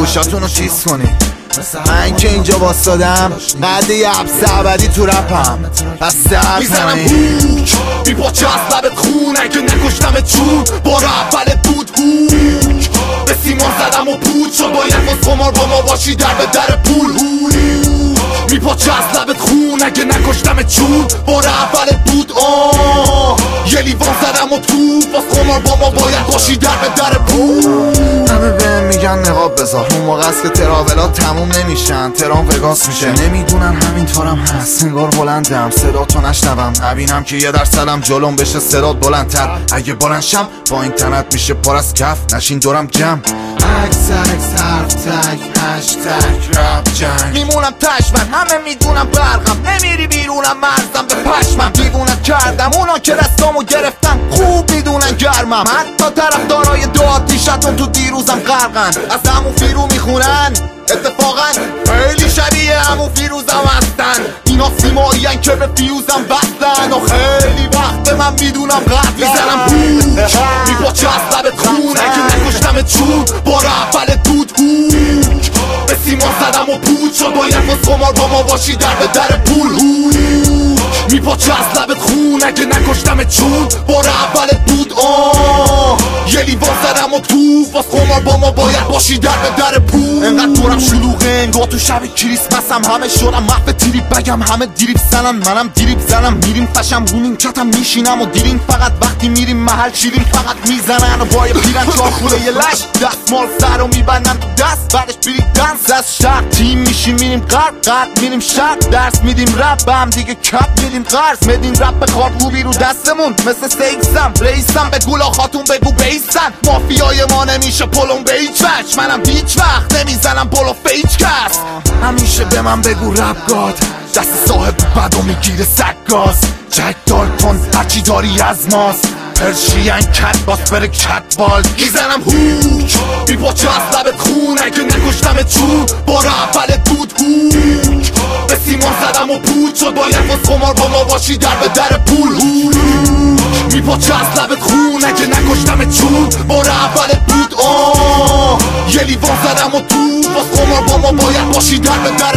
گوشاتونو چیز کنی. من که اینجا باستادم قد یه حبس ابدی تو رپم، پس درد میزنم هوک میپاچه از لبت خون اگه نکشتمت چون بار اولت بود هوک به سیمان زدم و پود شد باید باز خمار با ما باشی در به در پول میپاچه از لبت خون اگه نکشتمت چون بار اولت بود یه لیوان زدم و تو باز خمار با ما باید باشی در به در پول. همه بهم میگن نقاب بذار، اون موقع است که تراولات تموم نمیشن، ترام وگاس میشه. نمیدونن همینطورم هست، انگار بلندم صدا تو نشنوم، نبینم که یه درصدم جلوم بشه صدات بلندتر. اگه بلندشم با اینترنت میشه پر از کف، نشین دورم جمع عکس حرف تک هشتگ رپ جنگ. میمونم تشمن همه میدونم برقم، نمیری بیرونم مرزم به پشمم. دیوونم کردم اونا که دستامو گرفتن خوب میدونن گرمم، حتی طرفدارای دو آتیشتون تو دیروزم غرقن، از همون فیرو میخونن اتفاقا خیلی شبیه همون فیروزم هستن. اینا سیمایین که به فیوزم بستن و خیلی وقت من میدونم قد میزنم هوک میپاچه از لبت خون اگه نکشتمت چون بار اولت بود هوک به سیمان زدم و پود شد باید باز خمار با ما باشی در به در پول میپاچه از لبت خون اگه نکشتمت چون بار اولت بود یه لیوان زدم و تو باز خمار با ما باید باشی در به در پول. انقدر دورم شلوغه انگار تو شب کریسمسم، همه شدم محو تریپ بگم، همه دیریب زنن منم دیریب زنم. میریم فشم رو نیمکتم میشینم و دیرین فقط وقتی میریم محل شیرین فقط میزنن و بای پیرن چاخوله یه لش دستمال سر رو میبندن تو دست، بعدش بریم دنس از شرق تیم میشیم میریم غرب میریم شرق درس میدیم رپ به هم دیگه کپ میدیم قرض میدیم رپ به کار خوبی رو دستمون مثل سیکسم رئیسم به گولا خاتون بگو بیسن. مافیای ما نمیشه پلون به هیچ وجه، منم هیچ وقت نمیزنم پلو فیچ کس. همیشه به من بگو رپ گاد، دست صاحب بدو میگیره سگاز. جک دار کن هرچی داری از ماست، پرشین کت باس بره کت بال. میزنم هوک میپاچه از لبت خون اگه نکشتمت چون بار اولت بود هوک به سیمان زدم و پود شد باید باز خمار با ما باشی در به در پول میپاچه از لبت خون اگه نکشتمت چون بار اولت بود یه لیوان زدم و تو باز خمار با ما باید باشی در به در